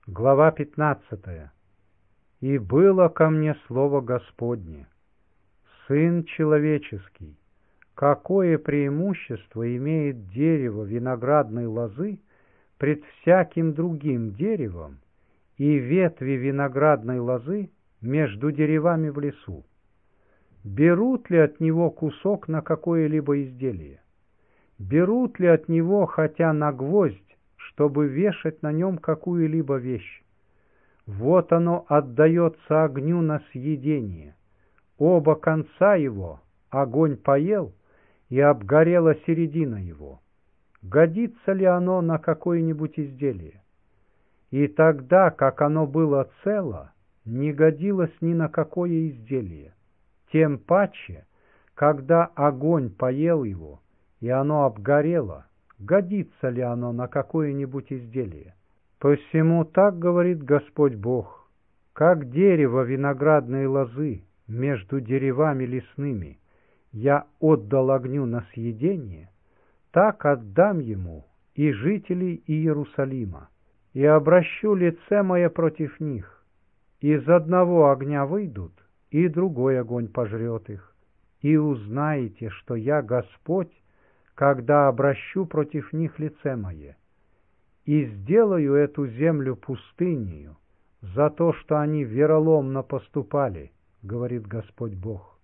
Глава 15. «И было ко мне слово Господне: Сын человеческий, какое преимущество имеет дерево виноградной лозы пред всяким другим деревом и ветви виноградной лозы между деревами в лесу? Берут ли от него кусок на какое-либо изделие? Берут ли от него хотя на гвоздь, чтобы вешать на нем какую-либо вещь? Вот оно отдается огню на съедение. Оба конца его огонь поел, и обгорела середина его. Годится ли оно на какое-нибудь изделие? И тогда, как оно было цело, не годилось ни на какое изделие. Тем паче, когда огонь поел его, и оно обгорело, годится ли оно на какое-нибудь изделие? Посему так говорит Господь Бог: как дерево виноградной лозы между деревами лесными я отдал огню на съедение, так отдам ему и жителей Иерусалима, и обращу лице мое против них. Из одного огня выйдут, и другой огонь пожрет их. И узнаете, что я Господь, когда обращу против них лице мое, и сделаю эту землю пустынею за то, что они вероломно поступали, говорит Господь Бог.